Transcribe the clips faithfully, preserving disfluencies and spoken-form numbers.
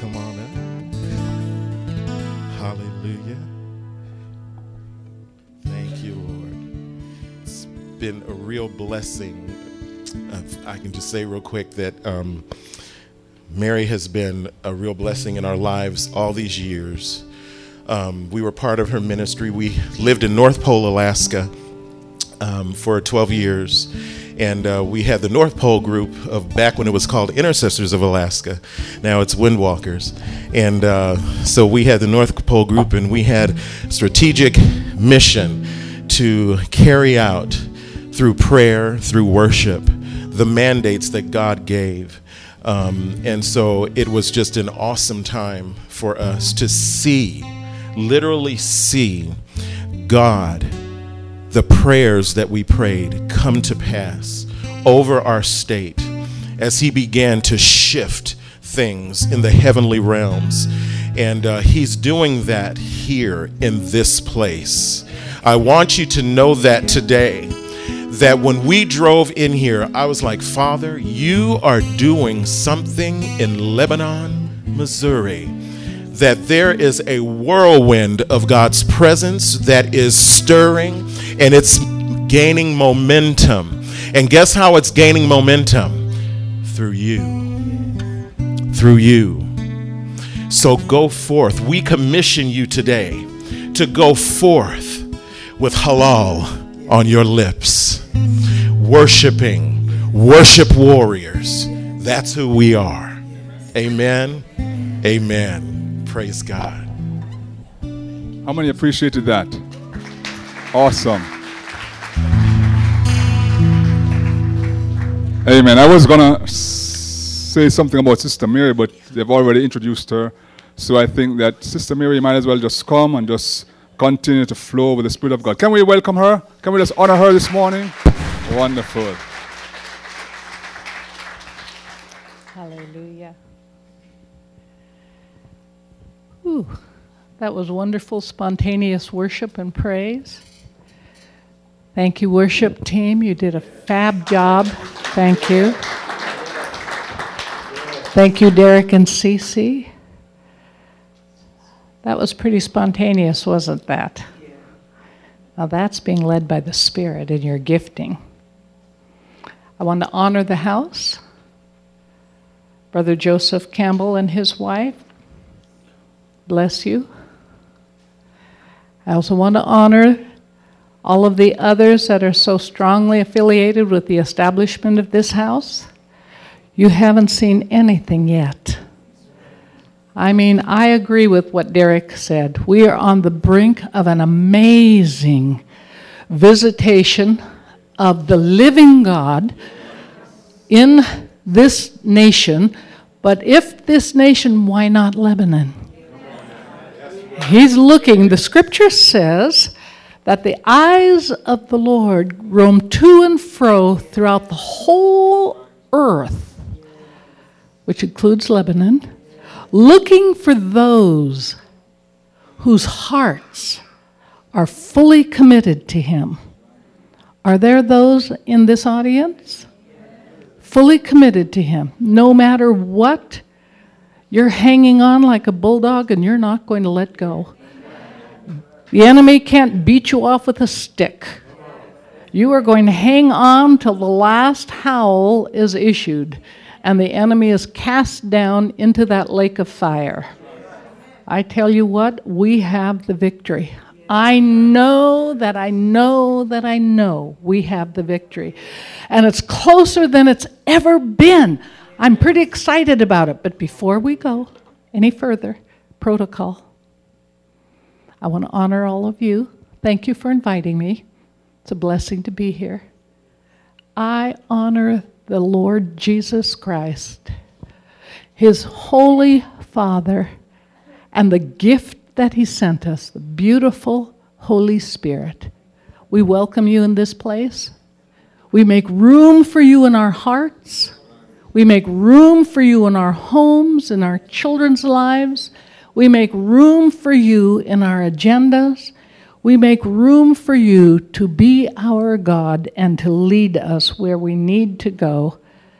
come on up. Hallelujah. Thank you, Lord. It's been a real blessing. Uh, I can just say real quick that um, Mary has been a real blessing in our lives all these years. Um, we were part of her ministry. We lived in North Pole, Alaska um, for twelve years. And uh, we had the North Pole group of back when it was called Intercessors of Alaska. Now it's Windwalkers. And uh, so we had the North Pole group, and we had strategic mission to carry out through prayer, through worship, the mandates that God gave. Um, and so it was just an awesome time for us to see, literally see God, the prayers that we prayed come to pass over our state as he began to shift things in the heavenly realms. And uh, he's doing that here in this place. I want you to know that today, that when we drove in here, I was like, Father, you are doing something in Lebanon, Missouri, that there is a whirlwind of God's presence that is stirring, and it's gaining momentum. And guess how it's gaining momentum? Through you. Through you. So go forth. We commission you today to go forth with halal on your lips, worshiping, worship warriors. That's who we are. Amen. Amen. Praise God. How many appreciated that? Awesome. Amen. I was going to say something about Sister Mary, but they've already introduced her. So I think that Sister Mary might as well just come and just continue to flow with the Spirit of God. Can we welcome her? Can we just honor her this morning? Wonderful. Hallelujah. Ooh, that was wonderful, spontaneous worship and praise. Thank you, worship team. You did a fab job. Thank you. Thank you, Derek and Cece. That was pretty spontaneous, wasn't that? Now that's being led by the Spirit in your gifting. I want to honor the house. Brother Joseph Campbell and his wife. Bless you. I also want to honor all of the others that are so strongly affiliated with the establishment of this house. You haven't seen anything yet. I mean, I agree with what Derek said. We are on the brink of an amazing visitation of the living God in this nation. But if this nation, why not Lebanon? He's looking, the scripture says that the eyes of the Lord roam to and fro throughout the whole earth, which includes Lebanon, looking for those whose hearts are fully committed to him. Are there those in this audience? Fully committed to him, no matter what. You're hanging on like a bulldog and you're not going to let go. The enemy can't beat you off with a stick. You are going to hang on till the last howl is issued and the enemy is cast down into that lake of fire. I tell you what, we have the victory. I know that I know that I know we have the victory. And it's closer than it's ever been. I'm pretty excited about it. But before we go any further, protocol. I want to honor all of you. Thank you for inviting me. It's a blessing to be here. I honor the Lord Jesus Christ, his Holy Father, and the gift that he sent us, the beautiful Holy Spirit. We welcome you in this place. We make room for you in our hearts. We make room for you in our homes, in our children's lives. We make room for you in our agendas. We make room for you to be our God and to lead us where we need to go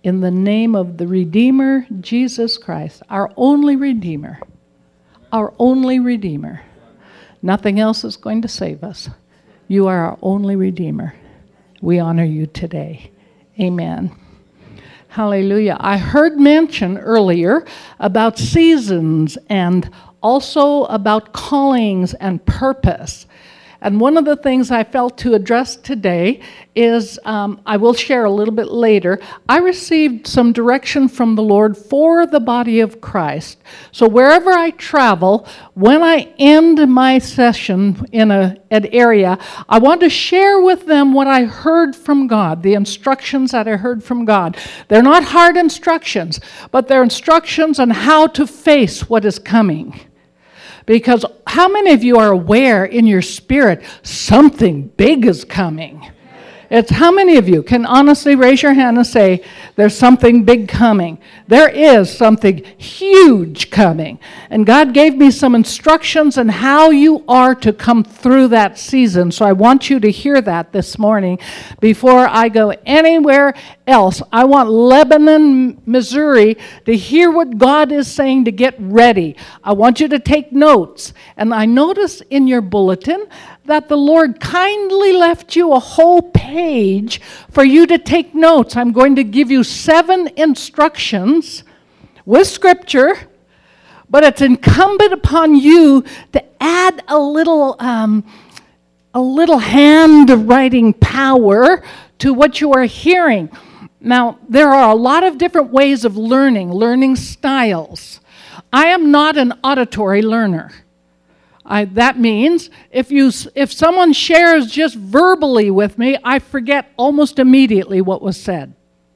in the name of the Redeemer, Jesus Christ, our only Redeemer, our only Redeemer. Nothing else is going to save us. You are our only Redeemer. We honor you today. Amen. Hallelujah. I heard mention earlier about seasons and also about callings and purpose. And one of the things I felt to address today is, um, I will share a little bit later, I received some direction from the Lord for the body of Christ. So wherever I travel, when I end my session in a, an area, I want to share with them what I heard from God, the instructions that I heard from God. They're not hard instructions, but they're instructions on how to face what is coming. Because how many of you are aware in your spirit something big is coming? It's how many of you can honestly raise your hand and say, there's something big coming. There is something huge coming. And God gave me some instructions on how you are to come through that season. So I want you to hear that this morning before I go anywhere else. I want Lebanon, Missouri to hear what God is saying to get ready. I want you to take notes. And I notice in your bulletin that the Lord kindly left you a whole page for you to take notes. I'm going to give you seven instructions with scripture, but it's incumbent upon you to add a little, um, a little handwriting power to what you are hearing. Now, there are a lot of different ways of learning, learning styles. I am not an auditory learner. I, that means if you if someone shares just verbally with me, I forget almost immediately what was said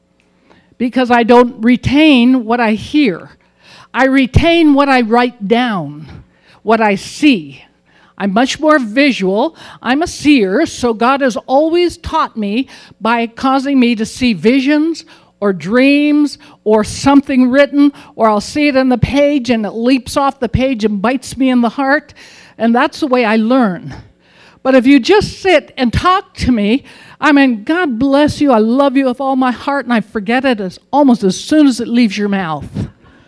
because I don't retain what I hear. I retain what I write down, what I see. I'm much more visual. I'm a seer, so God has always taught me by causing me to see visions or dreams or something written, or I'll see it on the page and it leaps off the page and bites me in the heart. And that's the way I learn. But if you just sit and talk to me, I mean, God bless you, I love you with all my heart, and I forget it as almost as soon as it leaves your mouth.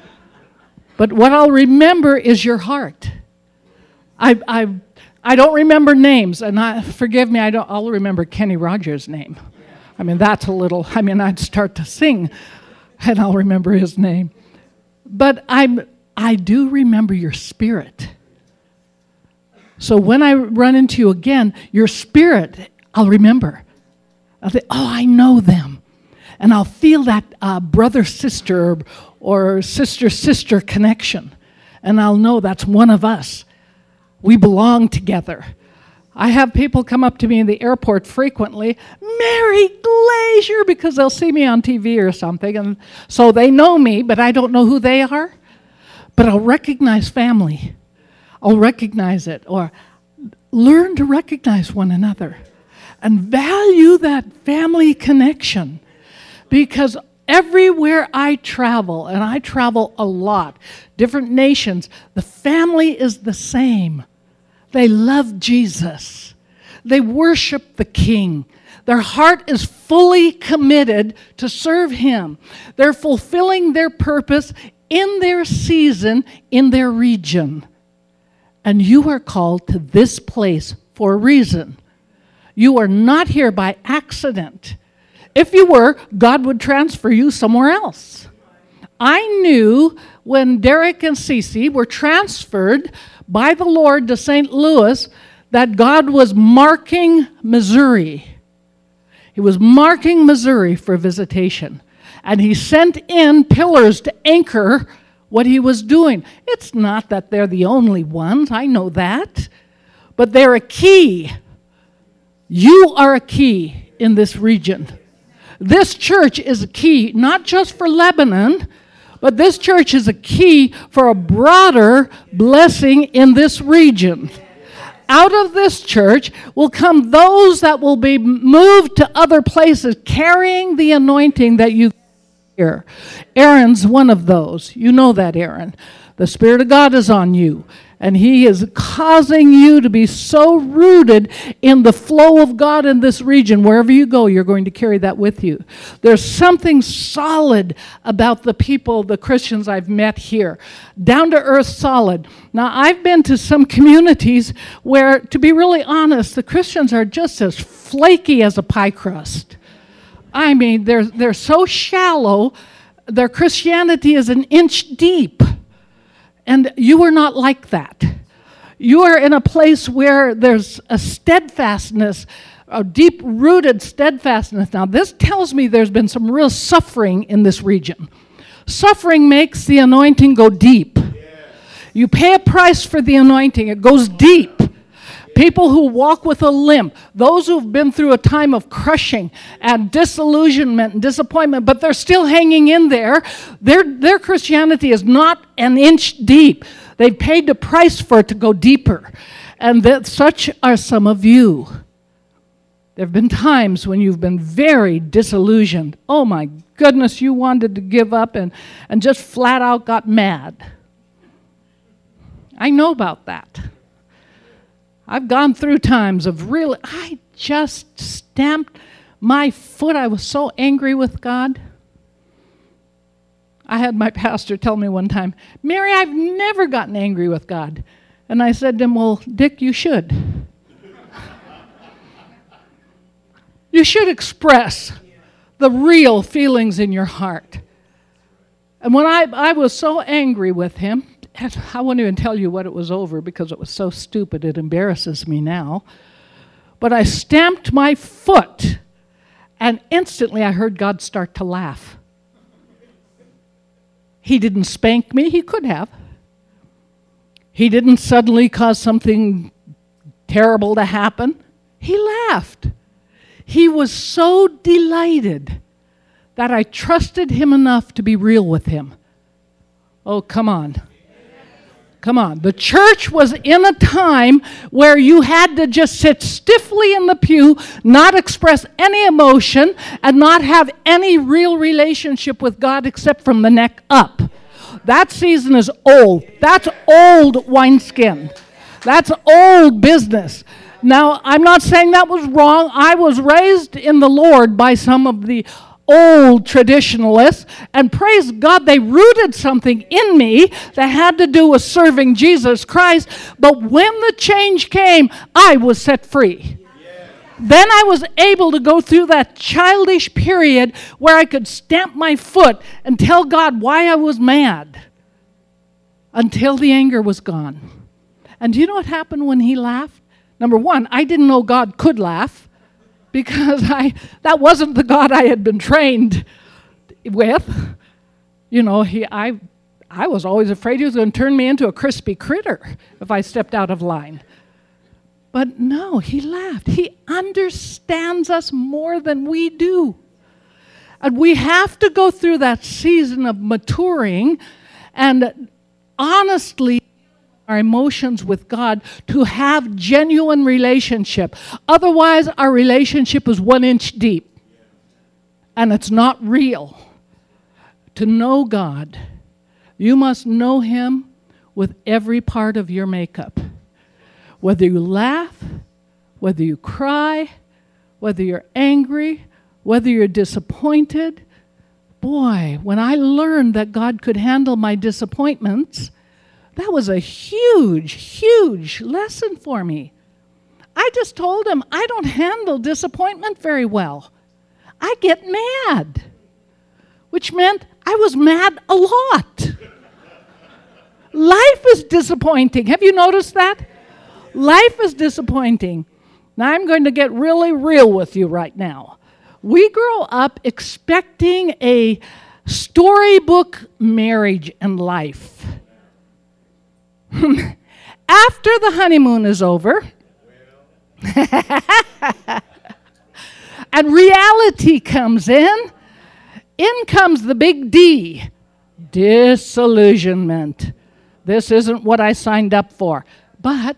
But what I'll remember is your heart. I I I don't remember names, and I, forgive me, I don't. I'll remember Kenny Rogers' name. I mean, that's a little. I mean, I'd start to sing, and I'll remember his name. But I'm I do remember your spirit. So when I run into you again, your spirit, I'll remember. I'll think, oh, I know them. And I'll feel that uh, brother-sister or sister-sister connection. And I'll know that's one of us. We belong together. I have people come up to me in the airport frequently, Mary Glazier, because they'll see me on T V or something. And so they know me, but I don't know who they are. But I'll recognize family. I'll recognize it, or learn to recognize one another and value that family connection, because everywhere I travel, and I travel a lot, different nations, the family is the same. They love Jesus. They worship the King. Their heart is fully committed to serve Him. They're fulfilling their purpose in their season, in their region. And you are called to this place for a reason. You are not here by accident. If you were, God would transfer you somewhere else. I knew when Derek and Cece were transferred by the Lord to Saint Louis that God was marking Missouri. He was marking Missouri for visitation. And He sent in pillars to anchor what He was doing. It's not that they're the only ones, I know that, but they're a key. You are a key in this region. This church is a key, not just for Lebanon, but this church is a key for a broader blessing in this region. Out of this church will come those that will be moved to other places carrying the anointing that you here. Aaron's one of those. You know that, Aaron. The Spirit of God is on you, and He is causing you to be so rooted in the flow of God in this region. Wherever you go, you're going to carry that with you. There's something solid about the people, the Christians I've met here. Down to earth solid. Now, I've been to some communities where, to be really honest, the Christians are just as flaky as a pie crust. I mean, they're, they're so shallow, their Christianity is an inch deep. And you are not like that. You are in a place where there's a steadfastness, a deep-rooted steadfastness. Now, this tells me there's been some real suffering in this region. Suffering makes the anointing go deep. You pay a price for the anointing. It goes deep. People who walk with a limp, those who've been through a time of crushing and disillusionment and disappointment, but they're still hanging in there, their, their Christianity is not an inch deep. They've paid the price for it to go deeper. And that such are some of you. There have been times when you've been very disillusioned. Oh my goodness, you wanted to give up and, and just flat out got mad. I know about that. I've gone through times of really, I just stamped my foot. I was so angry with God. I had my pastor tell me one time, Mary, I've never gotten angry with God. And I said to him, well, Dick, you should. You should express the real feelings in your heart. And when I, I was so angry with him, I won't even tell you what it was over because it was so stupid. It embarrasses me now. But I stamped my foot, and instantly I heard God start to laugh. He didn't spank me. He could have. He didn't suddenly cause something terrible to happen. He laughed. He was so delighted that I trusted Him enough to be real with Him. Oh, come on. Come on. The church was in a time where you had to just sit stiffly in the pew, not express any emotion, and not have any real relationship with God except from the neck up. That season is old. That's old wineskin. That's old business. Now, I'm not saying that was wrong. I was raised in the Lord by some of the old traditionalists, and praise God, they rooted something in me that had to do with serving Jesus Christ. But when the change came, I was set free. Yeah. Then I was able to go through that childish period where I could stamp my foot and tell God why I was mad until the anger was gone. And do you know what happened when He laughed? Number one, I didn't know God could laugh, because I that wasn't the God I had been trained with. You know, he I I was always afraid He was going to turn me into a crispy critter if I stepped out of line. But no, He laughed. He understands us more than we do. And we have to go through that season of maturing and honestly our emotions with God to have genuine relationship. Otherwise, our relationship is one inch deep. And it's not real. To know God, you must know Him with every part of your makeup. Whether you laugh, whether you cry, whether you're angry, whether you're disappointed. Boy, when I learned that God could handle my disappointments, that was a huge, huge lesson for me. I just told Him, I don't handle disappointment very well. I get mad, which meant I was mad a lot. Life is disappointing. Have you noticed that? Life is disappointing. Now, I'm going to get really real with you right now. We grow up expecting a storybook marriage and life. After the honeymoon is over, and reality comes in, in comes the big D, disillusionment. This isn't what I signed up for. But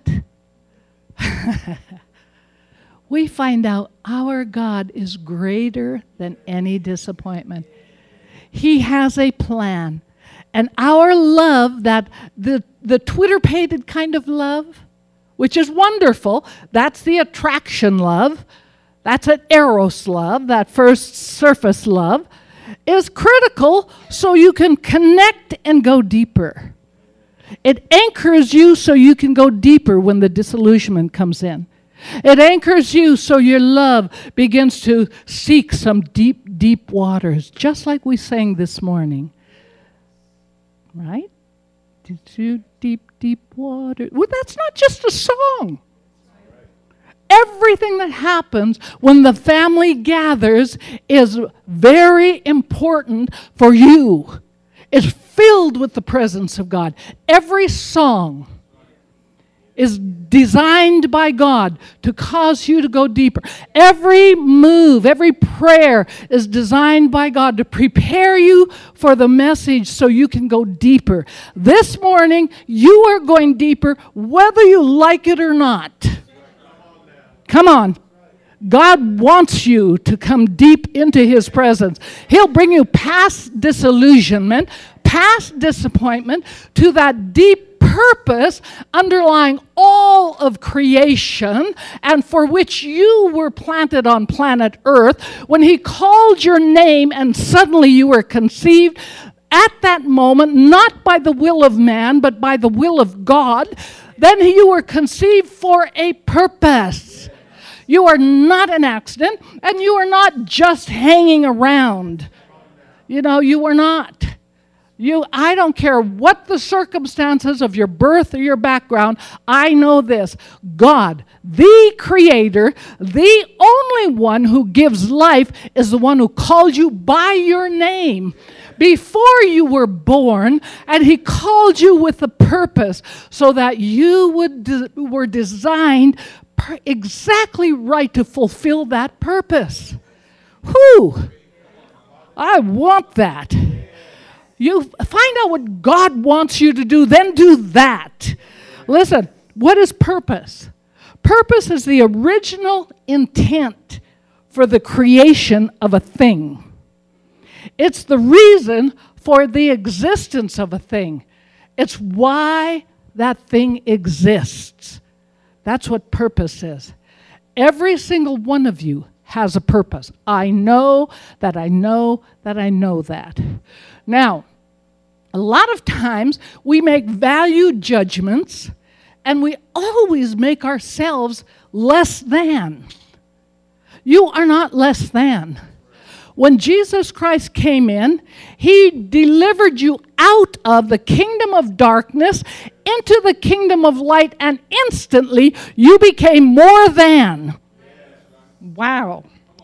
we find out our God is greater than any disappointment. He has a plan. And our love, that the, the Twitter-pated kind of love, which is wonderful, that's the attraction love, that's an eros love, that first surface love, is critical so you can connect and go deeper. It anchors you so you can go deeper when the disillusionment comes in. It anchors you so your love begins to seek some deep, deep waters, just like we sang this morning. Right? Into deep, deep water. Well, that's not just a song. Everything that happens when the family gathers is very important for you. It's filled with the presence of God. Every song is designed by God to cause you to go deeper. Every move, every prayer is designed by God to prepare you for the message so you can go deeper. This morning, you are going deeper whether you like it or not. Come on. God wants you to come deep into His presence. He'll bring you past disillusionment, past disappointment, to that deep purpose underlying all of creation and for which you were planted on planet Earth. When He called your name and suddenly you were conceived at that moment, not by the will of man, but by the will of God, then you were conceived for a purpose. You are not an accident, and you are not just hanging around. You know, you are not. You, I don't care what the circumstances of your birth or your background, I know this. God, the Creator, the only one who gives life, is the one who called you by your name before you were born, and He called you with a purpose so that you would de- were designed per- exactly right to fulfill that purpose. Whew! I want that. You find out what God wants you to do, then do that. Listen, what is purpose? Purpose is the original intent for the creation of a thing. It's the reason for the existence of a thing. It's why that thing exists. That's what purpose is. Every single one of you has a purpose. I know that I know that I know that. Now, a lot of times we make value judgments and we always make ourselves less than. You are not less than. When Jesus Christ came in, He delivered you out of the kingdom of darkness into the kingdom of light, and instantly you became more than. Wow.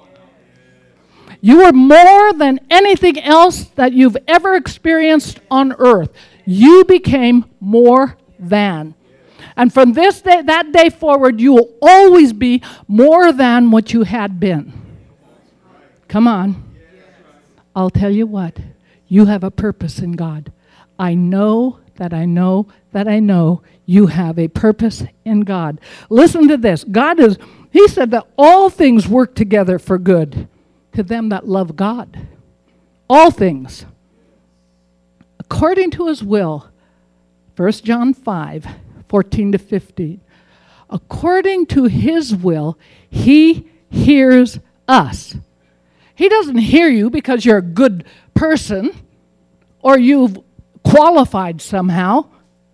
You are more than anything else that you've ever experienced on earth. You became more than. And from this day, that day forward, you will always be more than what you had been. Come on. I'll tell you what. You have a purpose in God. I know that I know that I know you have a purpose in God. Listen to this. God is, He said that all things work together for good to them that love God. All things. According to His will. First John five, fourteen to fifteen. According to His will, He hears us. He doesn't hear you because you're a good person or you've qualified somehow.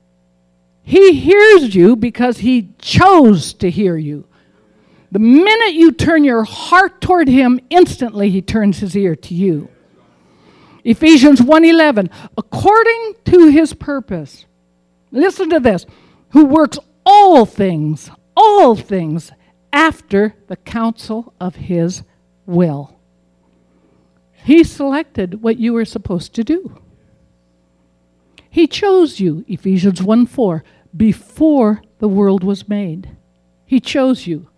He hears you because He chose to hear you. The minute you turn your heart toward Him, instantly He turns His ear to you. Ephesians one eleven, according to His purpose, listen to this, who works all things, all things after the counsel of His will. He selected what you were supposed to do. He chose you, Ephesians one four, before the world was made. He chose you.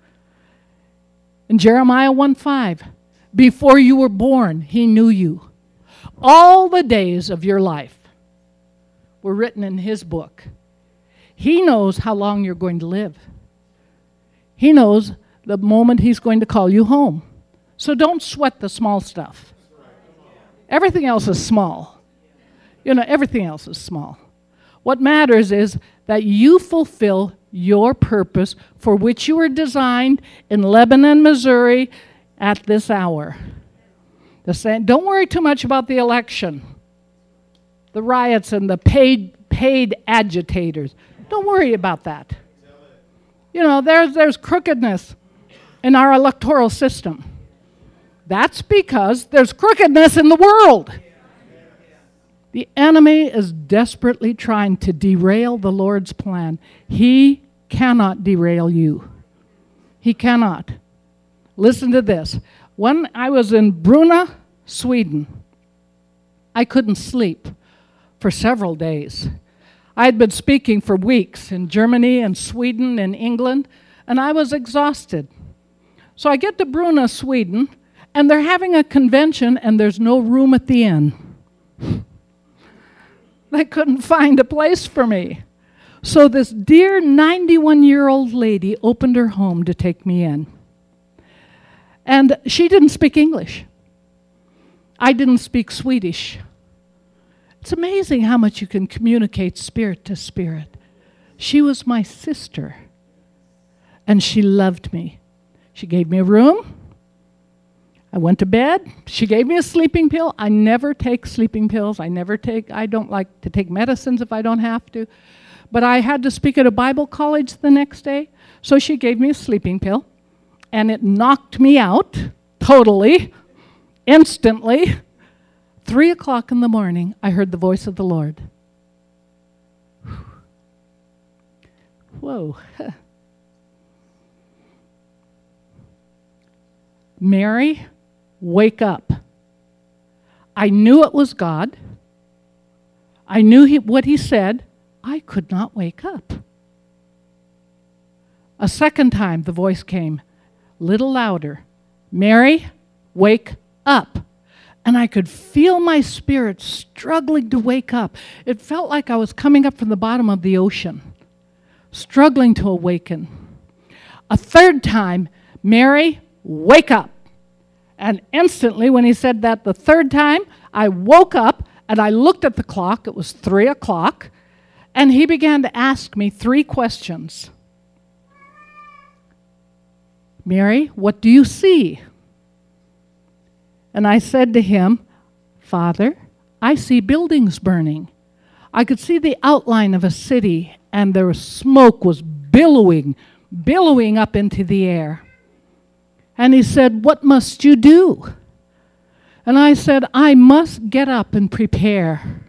In Jeremiah one five, before you were born, He knew you. All the days of your life were written in His book. He knows how long you're going to live. He knows the moment He's going to call you home. So don't sweat the small stuff. Everything else is small. You know, everything else is small. What matters is that you fulfill your purpose for which you were designed in Lebanon, Missouri at this hour. The same, don't worry too much about the election, the riots and the paid, paid agitators. Don't worry about that. You know, there's, there's crookedness in our electoral system. That's because there's crookedness in the world. The enemy is desperately trying to derail the Lord's plan. He cannot derail you. He cannot. Listen to this. When I was in Brunna, Sweden, I couldn't sleep for several days. I had been speaking for weeks in Germany and Sweden and England, and I was exhausted. So I get to Brunna, Sweden, and they're having a convention, and there's no room at the inn. They couldn't find a place for me. So this dear ninety-one-year-old lady opened her home to take me in. And she didn't speak English. I didn't speak Swedish. It's amazing how much you can communicate spirit to spirit. She was my sister, and she loved me. She gave me a room. I went to bed. She gave me a sleeping pill. I never take sleeping pills. I never take, I don't like to take medicines if I don't have to. But I had to speak at a Bible college the next day, so she gave me a sleeping pill, and it knocked me out totally, instantly. Three o'clock in the morning, I heard the voice of the Lord. Whoa. Mary, wake up. I knew it was God. I knew he, what he said. I could not wake up. A second time the voice came, little louder. Mary, wake up. And I could feel my spirit struggling to wake up. It felt like I was coming up from the bottom of the ocean, struggling to awaken. A third time, Mary, wake up. And instantly, when he said that the third time, I woke up and I looked at the clock. It was three o'clock. And he began to ask me three questions. Mary, what do you see? And I said to him, Father, I see buildings burning. I could see the outline of a city, and there was smoke was billowing, billowing up into the air. And he said, what must you do? And I said, I must get up and prepare.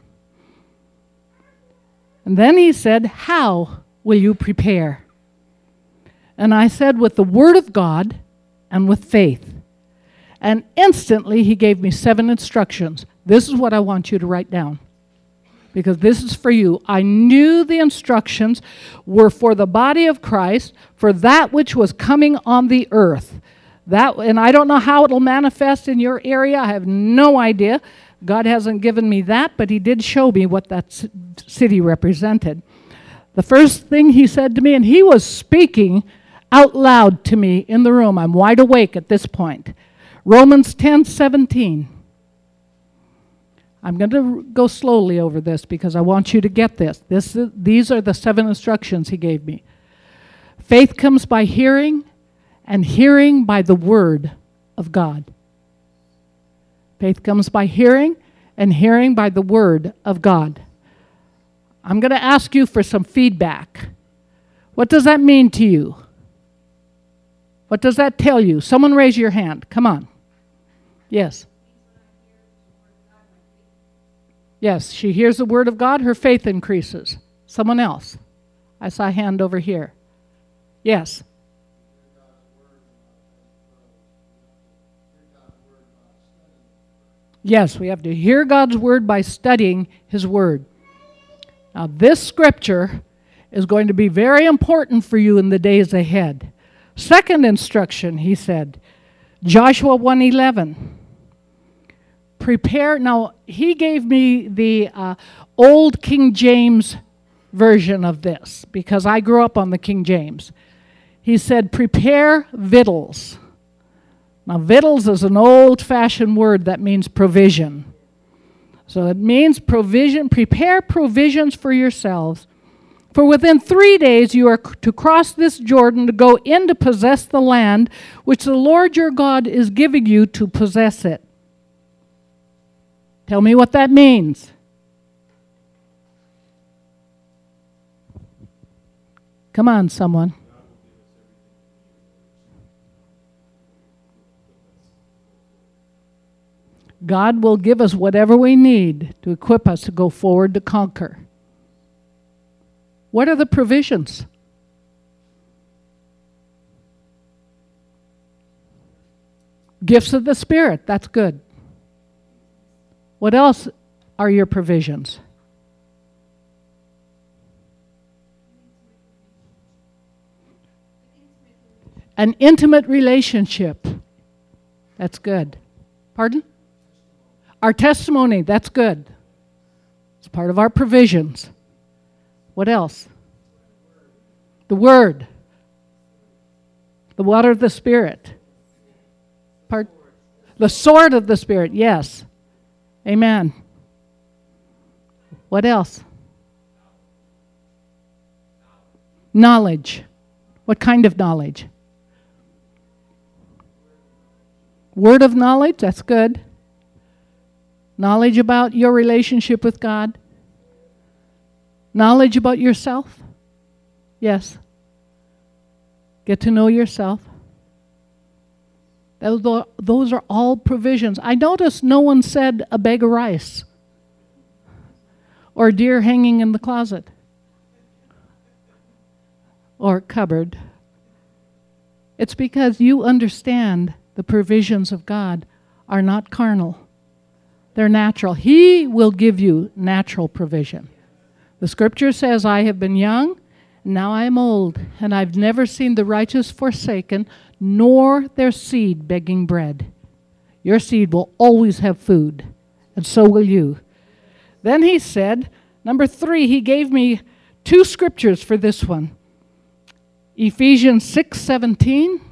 And then he said, how will you prepare? And I said, with the Word of God and with faith. And instantly he gave me seven instructions. This is what I want you to write down, because this is for you. I knew the instructions were for the body of Christ, for that which was coming on the earth. That, and I don't know how it will manifest in your area. I have no idea. God hasn't given me that, but he did show me what that c- city represented. The first thing he said to me, and he was speaking out loud to me in the room. I'm wide awake at this point. Romans ten seventeen. I'm going to go slowly over this because I want you to get this. This is, these are the seven instructions he gave me. Faith comes by hearing, and hearing by the Word of God. Faith comes by hearing, and hearing by the Word of God. I'm going to ask you for some feedback. What does that mean to you? What does that tell you? Someone raise your hand. Come on. Yes. Yes, she hears the Word of God, her faith increases. Someone else. I saw a hand over here. Yes. Yes, we have to hear God's Word by studying His Word. Now, this scripture is going to be very important for you in the days ahead. Second instruction, he said, Joshua one eleven. Prepare. Now, he gave me the uh, old King James version of this because I grew up on the King James. He said, prepare victuals. Now, victuals is an old-fashioned word that means provision. So it means provision, prepare provisions for yourselves. For within three days you are to cross this Jordan to go in to possess the land which the Lord your God is giving you to possess it. Tell me what that means. Come on, someone. God will give us whatever we need to equip us to go forward to conquer. What are the provisions? Gifts of the Spirit, that's good. What else are your provisions? An intimate relationship. That's good. Pardon? Our testimony, that's good. It's part of our provisions. What else? The Word. The water of the Spirit. Part, the sword of the Spirit, yes. Amen. What else? Knowledge. What kind of knowledge? Word of knowledge, that's good. Knowledge about your relationship with God. Knowledge about yourself. Yes. Get to know yourself. Those, those are all provisions. I noticed no one said a bag of rice or deer hanging in the closet or cupboard. It's because you understand the provisions of God are not carnal. They're natural. He will give you natural provision. The scripture says, I have been young, and now I am old, and I've never seen the righteous forsaken, nor their seed begging bread. Your seed will always have food, and so will you. Then he said, number three, he gave me two scriptures for this one. Ephesians six seventeen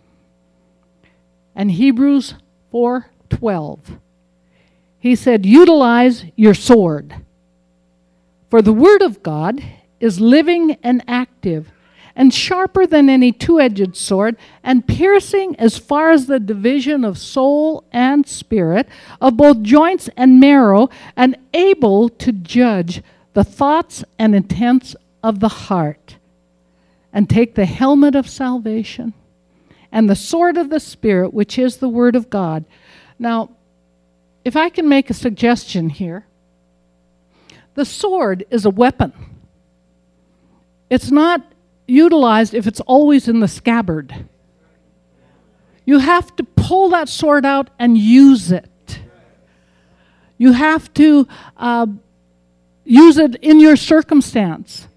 and Hebrews four twelve. He said, utilize your sword. For the word of God is living and active, and sharper than any two-edged sword, and piercing as far as the division of soul and spirit, of both joints and marrow, and able to judge the thoughts and intents of the heart. And take the helmet of salvation, and the sword of the Spirit, which is the word of God. Now, if I can make a suggestion here, the sword is a weapon. It's not utilized if it's always in the scabbard. You have to pull that sword out and use it. You have to uh, use it in your circumstance.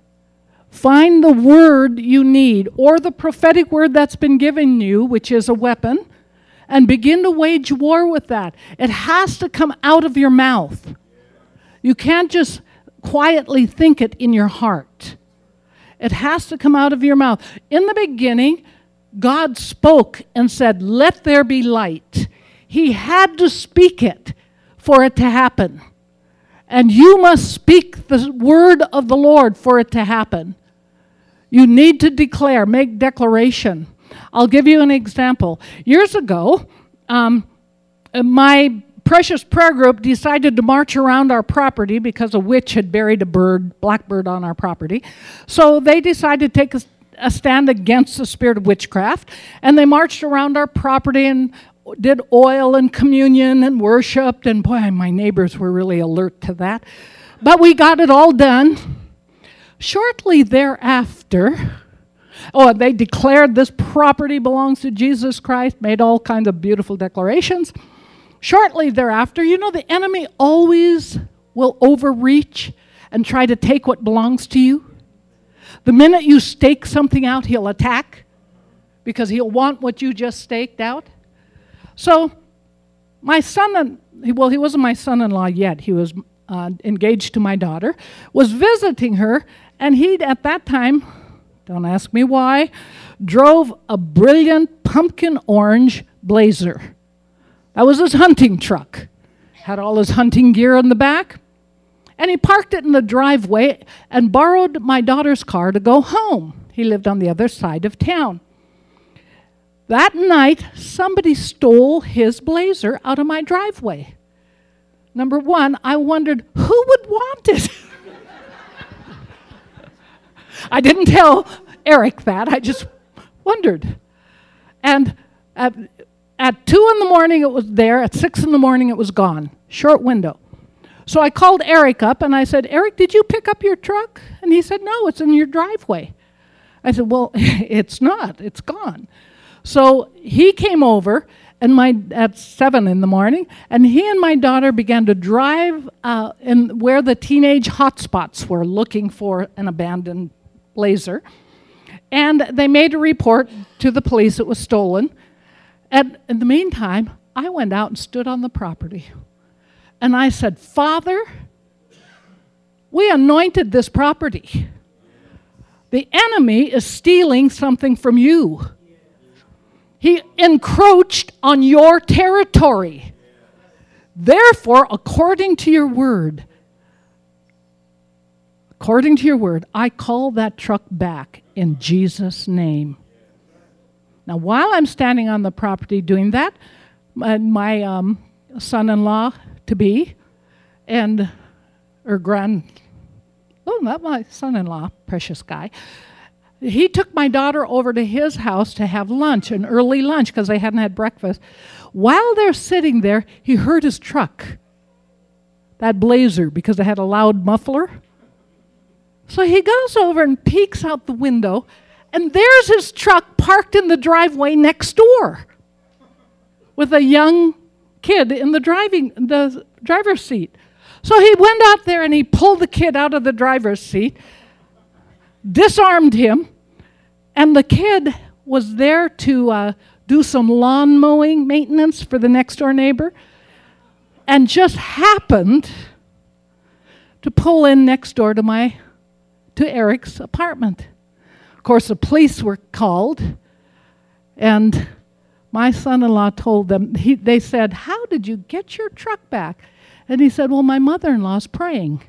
Find the word you need, or the prophetic word that's been given you, which is a weapon, and begin to wage war with that. It has to come out of your mouth. You can't just quietly think it in your heart. It has to come out of your mouth. In the beginning, God spoke and said, let there be light. He had to speak it for it to happen. And you must speak the word of the Lord for it to happen. You need to declare, make declaration. I'll give you an example. Years ago, um, my Precious Prayer Group decided to march around our property because a witch had buried a bird, blackbird, on our property. So they decided to take a, a stand against the spirit of witchcraft, and they marched around our property and did oil and communion and worshiped, and boy, my neighbors were really alert to that. But we got it all done. Shortly thereafter, oh, they declared this property belongs to Jesus Christ, made all kinds of beautiful declarations. Shortly thereafter, you know, the enemy always will overreach and try to take what belongs to you. The minute you stake something out, he'll attack because he'll want what you just staked out. So my son, and well, he wasn't my son-in-law yet. He was uh, engaged to my daughter, was visiting her, and he, at that time, don't ask me why, drove a brilliant pumpkin orange Blazer. That was his hunting truck. had all his hunting gear in the back, and he parked it in the driveway and borrowed my daughter's car to go home. He lived on the other side of town. That night, somebody stole his Blazer out of my driveway. Number one, I wondered, who would want it? I didn't tell Eric that. I just wondered. And at, at two in the morning, it was there. At six in the morning, it was gone. Short window. So I called Eric up, and I said, Eric, did you pick up your truck? And he said, no, it's in your driveway. I said, well, it's not. It's gone. So he came over and my at seven in the morning, and he and my daughter began to drive uh, in where the teenage hotspots were, looking for an abandoned Blazer. And they made a report to the police it was stolen. And in the meantime, I went out and stood on the property. And I said, Father, we anointed this property. The enemy is stealing something from you. He encroached on your territory. Therefore, according to your word, according to your word, I call that truck back in Jesus' name. Now, while I'm standing on the property doing that, my, my um, son-in-law to be and or grand, oh, not my son-in-law, precious guy. He took my daughter over to his house to have lunch, an early lunch, because they hadn't had breakfast. While they're sitting there, he heard his truck, that Blazer, because it had a loud muffler. So he goes over and peeks out the window, and there's his truck parked in the driveway next door with a young kid in the driving the driver's seat. So he went out there and he pulled the kid out of the driver's seat, disarmed him, and the kid was there to uh, do some lawn mowing maintenance for the next door neighbor, and just happened to pull in next door to my to Eric's apartment. Of course, the police were called, and my son-in-law told them, he, they said, how did you get your truck back? And he said, well, my mother-in-law's praying.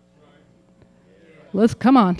Let's, come on.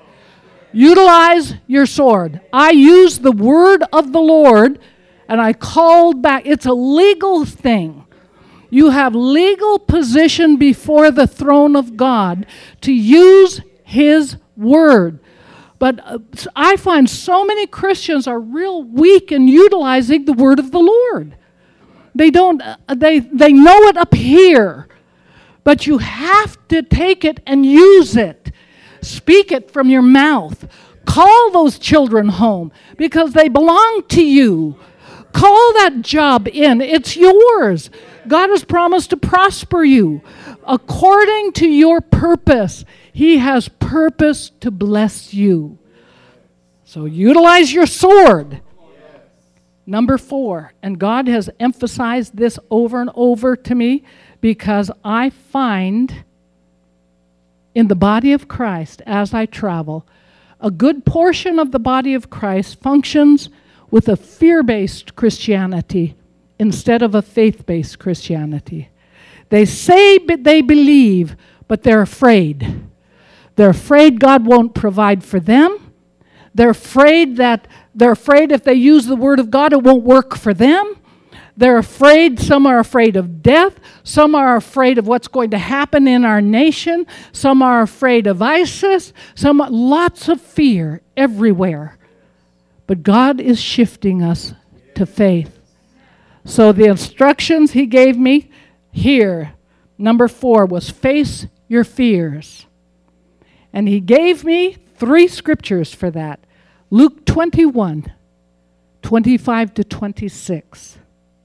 Utilize your sword. I used the word of the Lord, and I called back. It's a legal thing. You have legal position before the throne of God to use His word. But uh, I find so many Christians are real weak in utilizing the word of the Lord. They don't, uh, they, they know it up here, but you have to take it and use it. Speak it from your mouth. Call those children home because they belong to you. Call that job in. It's yours. God has promised to prosper you according to your purpose. He has purpose to bless you. So utilize your sword. Number four, and God has emphasized this over and over to me because I find in the body of Christ as I travel, a good portion of the body of Christ functions with a fear-based Christianity instead of a faith-based Christianity. They say they believe, but they're afraid. They're afraid God won't provide for them. They're afraid that they're afraid if they use the word of God, it won't work for them. They're afraid. Some are afraid of death. Some are afraid of what's going to happen in our nation. Some are afraid of ISIS. Some, lots of fear everywhere. But God is shifting us to faith. So the instructions He gave me here, number four, was face your fears. And He gave me three scriptures for that. Luke twenty-one, twenty-five to twenty-six.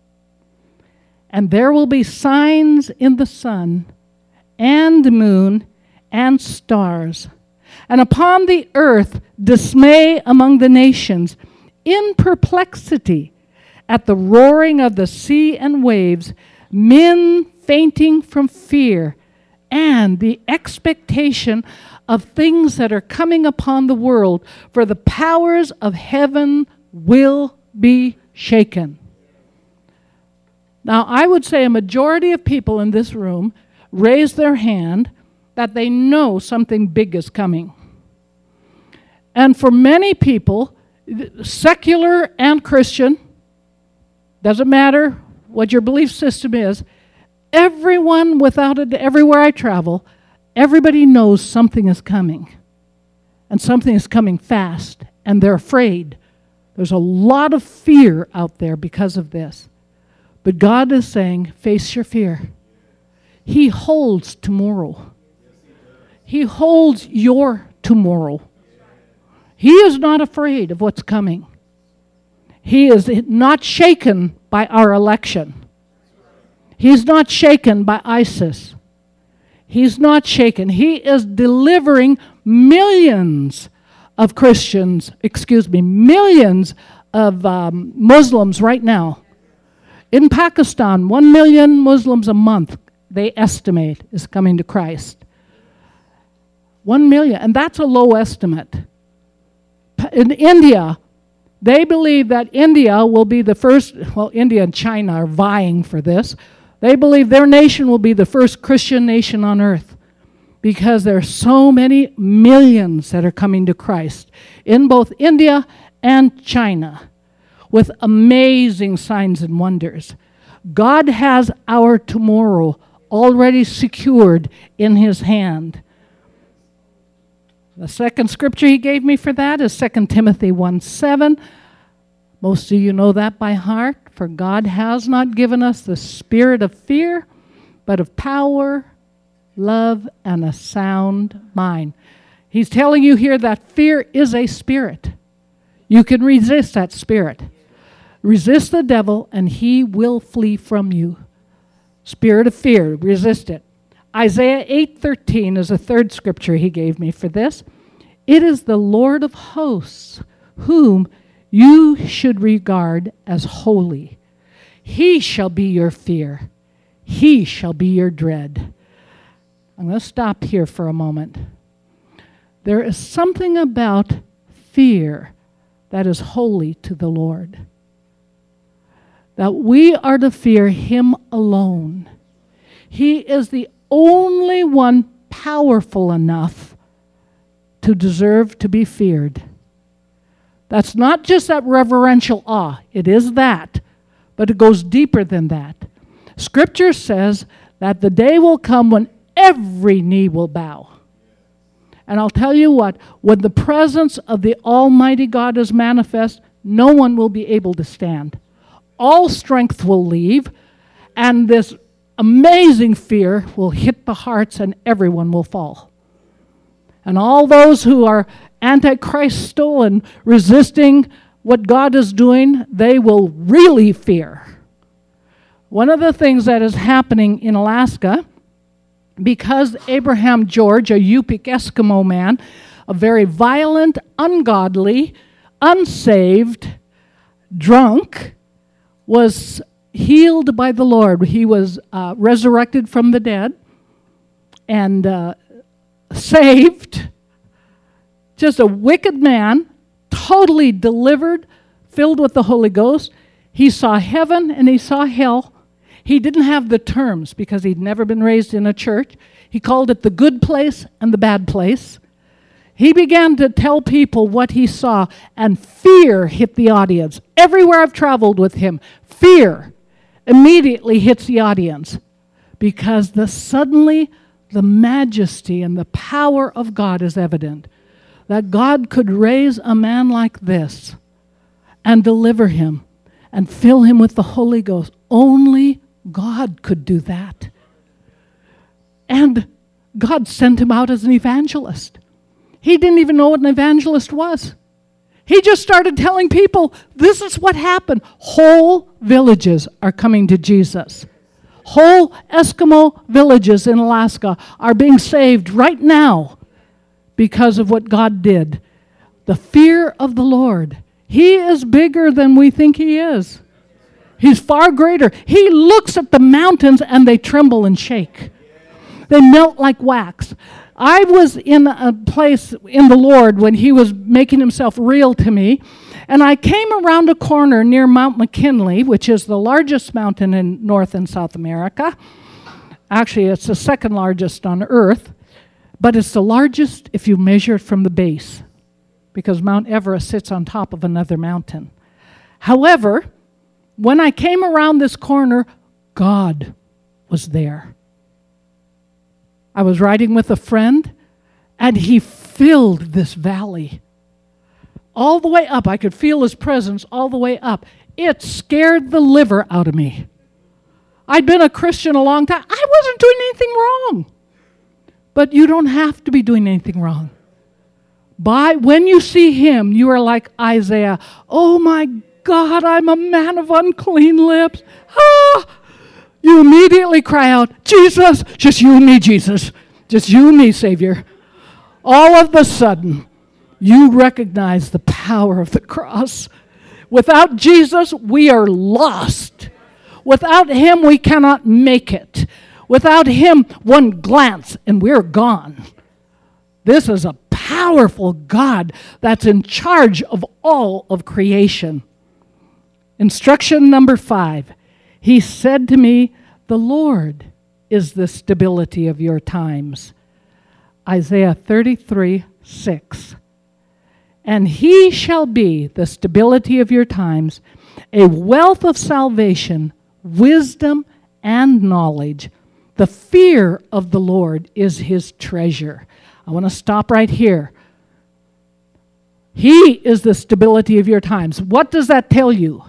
And there will be signs in the sun and moon and stars, and upon the earth dismay among the nations, in perplexity at the roaring of the sea and waves, men fainting from fear, and the expectation of things that are coming upon the world, for the powers of heaven will be shaken. Now, I would say a majority of people in this room raise their hand that they know something big is coming. And for many people, secular and Christian, doesn't matter what your belief system is, everyone without it, everywhere I travel, everybody knows something is coming. And something is coming fast, and they're afraid. There's a lot of fear out there because of this. But God is saying, face your fear. He holds tomorrow. He holds your tomorrow. He is not afraid of what's coming. He is not shaken by our election. He's not shaken by ISIS. He's not shaken. He is delivering millions of Christians, excuse me, millions of um, Muslims right now. In Pakistan, one million Muslims a month, they estimate, is coming to Christ. One million, and that's a low estimate. In India, they believe that India will be the first, well, India and China are vying for this. They believe their nation will be the first Christian nation on earth because there are so many millions that are coming to Christ in both India and China with amazing signs and wonders. God has our tomorrow already secured in His hand. The second scripture He gave me for that is Second Timothy one seven. Most of you know that by heart. For God has not given us the spirit of fear, but of power, love, and a sound mind. He's telling you here that fear is a spirit. You can resist that spirit. Resist the devil, and he will flee from you. Spirit of fear, resist it. Isaiah eight thirteen is a third scripture he gave me for this. It is the Lord of hosts, whom you should regard as holy. He shall be your fear. He shall be your dread. I'm going to stop here for a moment. There is something about fear that is holy to the Lord. That we are to fear Him alone. He is the only one powerful enough to deserve to be feared. That's not just that reverential awe. It is that, but it goes deeper than that. Scripture says that the day will come when every knee will bow. And I'll tell you what, when the presence of the Almighty God is manifest, no one will be able to stand. All strength will leave, and this amazing fear will hit the hearts, and everyone will fall. And all those who are antichristal and resisting what God is doing, they will really fear. One of the things that is happening in Alaska, because Abraham George, a Yupik Eskimo man, a very violent, ungodly, unsaved, drunk, was healed by the Lord. He was uh, resurrected from the dead and uh, saved. Just a wicked man, totally delivered, filled with the Holy Ghost. He saw heaven and he saw hell. He didn't have the terms because he'd never been raised in a church. He called it the good place and the bad place. He began to tell people what he saw, and fear hit the audience. Everywhere I've traveled with him, fear immediately hits the audience because the suddenly the majesty and the power of God is evident. That God could raise a man like this and deliver him and fill him with the Holy Ghost. Only God could do that. And God sent him out as an evangelist. He didn't even know what an evangelist was. He just started telling people, this is what happened. Whole villages are coming to Jesus. Whole Eskimo villages in Alaska are being saved right now because of what God did. The fear of the Lord. He is bigger than we think He is. He's far greater. He looks at the mountains and they tremble and shake. They melt like wax. I was in a place in the Lord when He was making Himself real to me, And I came around a corner near Mount McKinley, which is the largest mountain in North and South America. Actually, it's the second largest on Earth, but it's the largest if you measure it from the base, because Mount Everest sits on top of another mountain. However, when I came around this corner, God was there. I was riding with a friend, and he filled this valley. All the way up, I could feel his presence all the way up. It scared the liver out of me. I'd been a Christian a long time. I wasn't doing anything wrong. But you don't have to be doing anything wrong. By, when you see him, you are like Isaiah. Oh my God, I'm a man of unclean lips. Ah! You immediately cry out, Jesus, just you and me, Jesus. Just you and me, Savior. All of a sudden, you recognize the power of the cross. Without Jesus, we are lost. Without him, we cannot make it. Without him, one glance and we're gone. This is a powerful God that's in charge of all of creation. Instruction number five. He said to me, the Lord is the stability of your times. Isaiah thirty-three, six. And he shall be the stability of your times, a wealth of salvation, wisdom, and knowledge. The fear of the Lord is his treasure. I want to stop right here. He is the stability of your times. What does that tell you?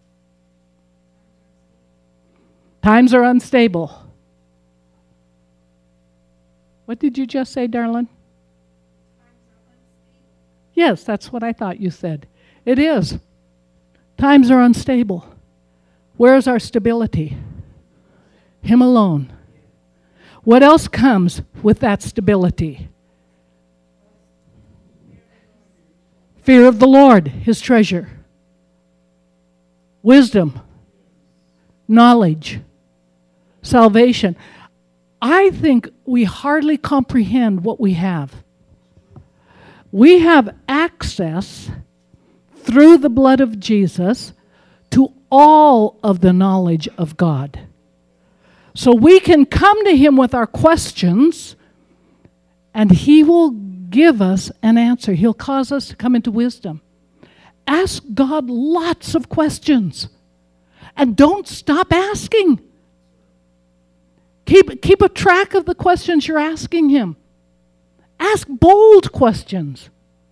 Times are unstable. What did you just say, darling? Yes, that's what I thought you said. It is. Times are unstable. Where is our stability? Him alone. What else comes with that stability? Fear of the Lord, his treasure. Wisdom. Knowledge. Salvation. I think we hardly comprehend what we have. We have access through the blood of Jesus to all of the knowledge of God. So we can come to him with our questions, and he will give us an answer. He'll cause us to come into wisdom. Ask God lots of questions, and don't stop asking. Keep, keep a track of the questions you're asking him. Ask bold questions.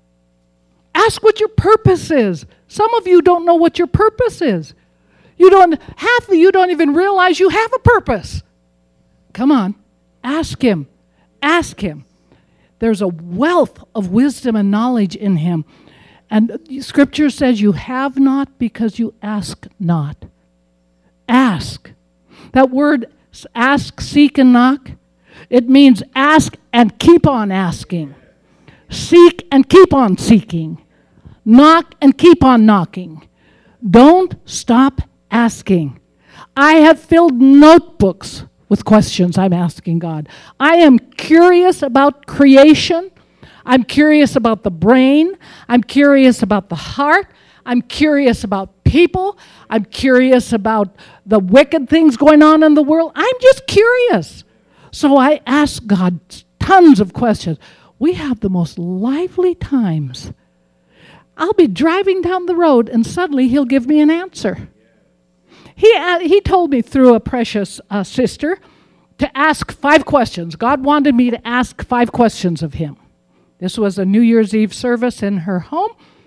Ask what your purpose is. Some of you don't know what your purpose is. You don't, half of you don't even realize you have a purpose. Come on, ask him. Ask him. There's a wealth of wisdom and knowledge in him. And Scripture says you have not because you ask not. Ask. That word, ask, seek, and knock, it means ask and keep on asking. Seek and keep on seeking. Knock and keep on knocking. Don't stop asking. I have filled notebooks with questions I'm asking God. I am curious about creation. I'm curious about the brain. I'm curious about the heart. I'm curious about people. I'm curious about the wicked things going on in the world. I'm just curious. So I ask God tons of questions. We have the most lively times. I'll be driving down the road and suddenly he'll give me an answer. He, uh, he told me through a precious uh, sister to ask five questions. God wanted me to ask five questions of him. This was a New Year's Eve service in her home.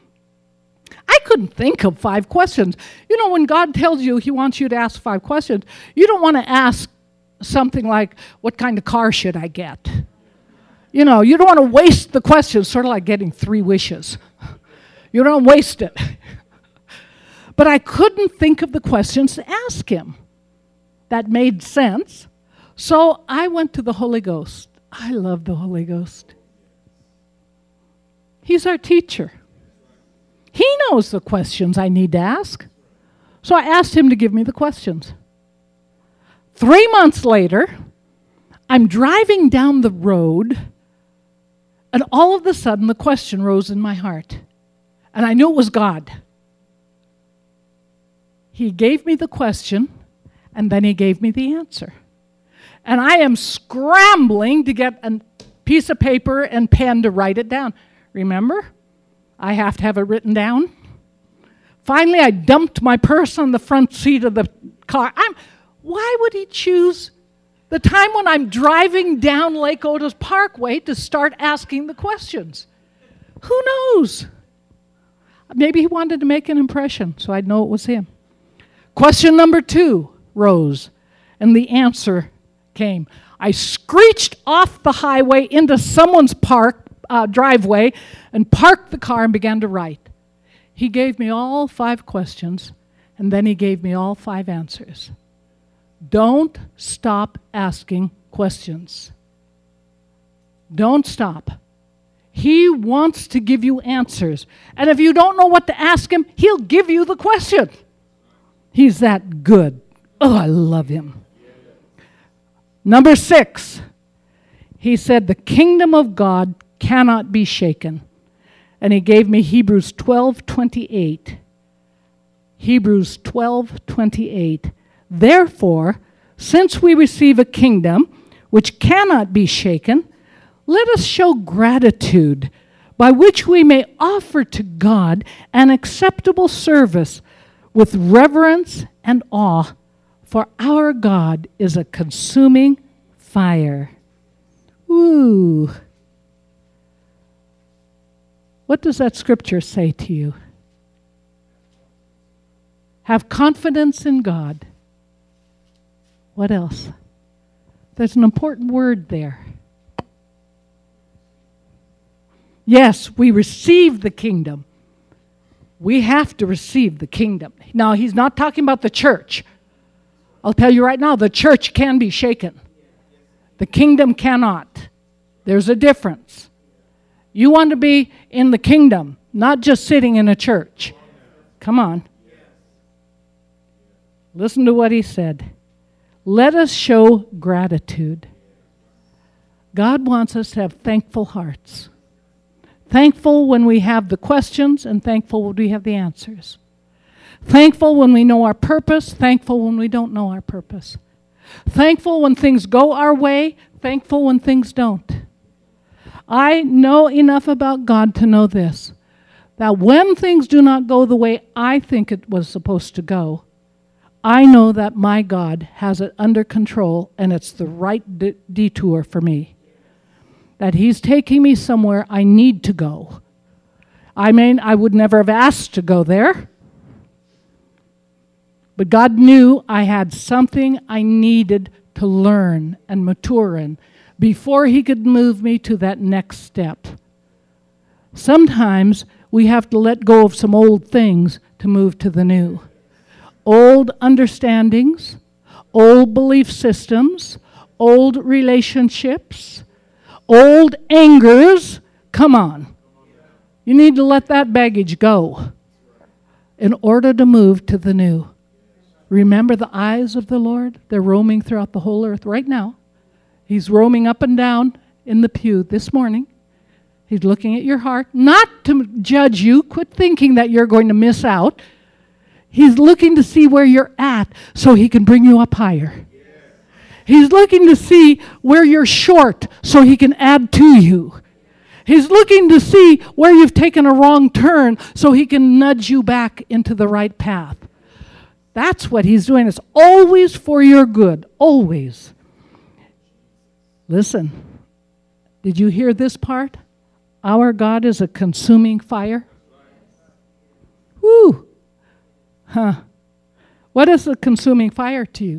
I couldn't think of five questions. You know, when God tells you he wants you to ask five questions, you don't want to ask something like, what kind of car should I get? You know, you don't want to waste the questions, sort of like getting three wishes. You don't waste it. But I couldn't think of the questions to ask him that made sense. So I went to the Holy Ghost. I love the Holy Ghost. He's our teacher. He knows the questions I need to ask. So I asked him to give me the questions. Three months later, I'm driving down the road, and all of a sudden the question rose in my heart. And I knew it was God. He gave me the question, and then he gave me the answer. And I am scrambling to get a piece of paper and pen to write it down. Remember? I have to have it written down. Finally, I dumped my purse on the front seat of the car. I'm, why would he choose the time when I'm driving down Lake Otis Parkway to start asking the questions? Who knows? Maybe he wanted to make an impression, so I'd know it was him. Question number two rose, and the answer came. I screeched off the highway into someone's park uh, driveway and parked the car and began to write. He gave me all five questions, and then he gave me all five answers. Don't stop asking questions. Don't stop. He wants to give you answers. And if you don't know what to ask him, he'll give you the question. He's that good. Oh, I love him. Number six, he said, the kingdom of God cannot be shaken. And he gave me Hebrews twelve twenty-eight. Hebrews twelve twenty-eight. Therefore, since we receive a kingdom which cannot be shaken, let us show gratitude by which we may offer to God an acceptable service with reverence and awe, for our God is a consuming fire. Ooh. What does that scripture say to you? Have confidence in God. What else? There's an important word there. Yes, we receive the kingdom. We have to receive the kingdom. Now, he's not talking about the church. I'll tell you right now, the church can be shaken. The kingdom cannot. There's a difference. You want to be in the kingdom, not just sitting in a church. Come on. Listen to what he said. Let us show gratitude. God wants us to have thankful hearts. Thankful when we have the questions, and thankful when we have the answers. Thankful when we know our purpose, thankful when we don't know our purpose. Thankful when things go our way, thankful when things don't. I know enough about God to know this, that when things do not go the way I think it was supposed to go, I know that my God has it under control and it's the right de- detour for me. That he's taking me somewhere I need to go. I mean, I would never have asked to go there. But God knew I had something I needed to learn and mature in before he could move me to that next step. Sometimes we have to let go of some old things to move to the new. Old understandings, old belief systems, old relationships, old angers. Come on. You need to let that baggage go in order to move to the new. Remember the eyes of the Lord? They're roaming throughout the whole earth right now. He's roaming up and down in the pew this morning. He's looking at your heart, not to judge you. Quit thinking that you're going to miss out. He's looking to see where you're at so he can bring you up higher. He's looking to see where you're short so he can add to you. He's looking to see where you've taken a wrong turn so he can nudge you back into the right path. That's what he's doing. It's always for your good. Always. Listen. Did you hear this part? Our God is a consuming fire. Woo! Huh. What is a consuming fire to you?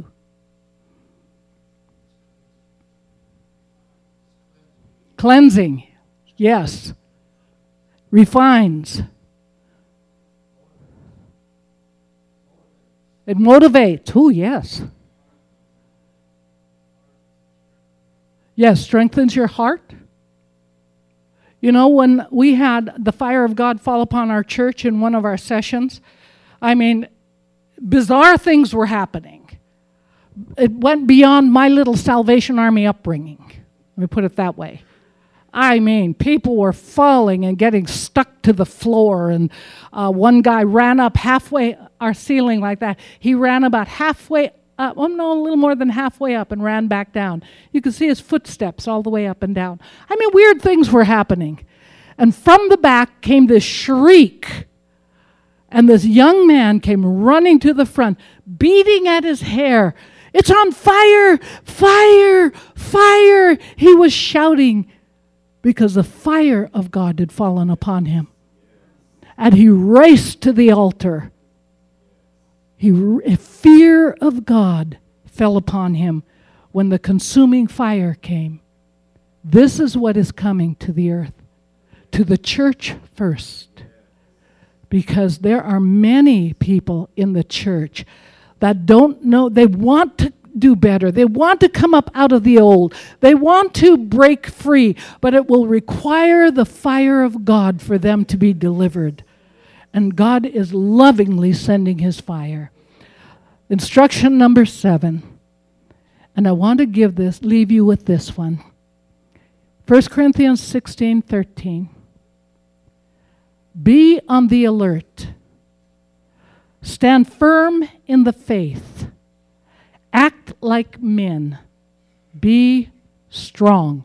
Cleansing. Yes. Refines. It motivates. Oh, yes. Yes, strengthens your heart. You know, when we had the fire of God fall upon our church in one of our sessions, I mean, bizarre things were happening. It went beyond my little Salvation Army upbringing. Let me put it that way. I mean, people were falling and getting stuck to the floor, and uh, one guy ran up halfway our ceiling like that. He ran about halfway up, oh no, a little more than halfway up and ran back down. You could see his footsteps all the way up and down. I mean, weird things were happening. And from the back came this shriek. And this young man came running to the front, beating at his hair. It's on fire! Fire! Fire! He was shouting because the fire of God had fallen upon him. And he raced to the altar. He, fear of God fell upon him when the consuming fire came. This is what is coming to the earth, to the church first. Because there are many people in the church that don't know, they want to do better. They want to come up out of the old. They want to break free, but it will require the fire of God for them to be delivered. And God is lovingly sending his fire. Instruction number seven. And I want to give this, leave you with this one. First Corinthians sixteen thirteen. Be on the alert. Stand firm in the faith. Act like men. Be strong.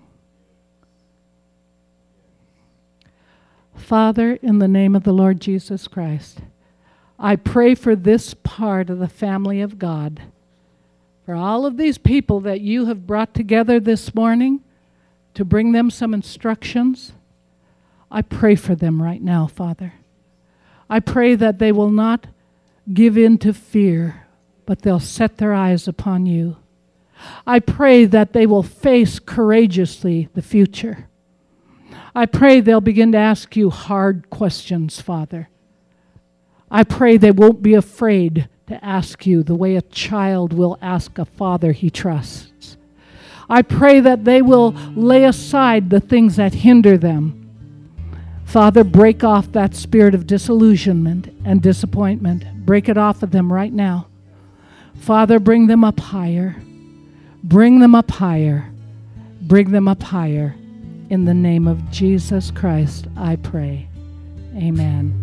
Father, in the name of the Lord Jesus Christ, I pray for this part of the family of God, for all of these people that you have brought together this morning to bring them some instructions. I pray for them right now, Father. I pray that they will not give in to fear, but they'll set their eyes upon you. I pray that they will face courageously the future. I pray they'll begin to ask you hard questions, Father. I pray they won't be afraid to ask you the way a child will ask a father he trusts. I pray that they will lay aside the things that hinder them. Father, break off that spirit of disillusionment and disappointment. Break it off of them right now. Father, bring them up higher. Bring them up higher. Bring them up higher. In the name of Jesus Christ, I pray. Amen.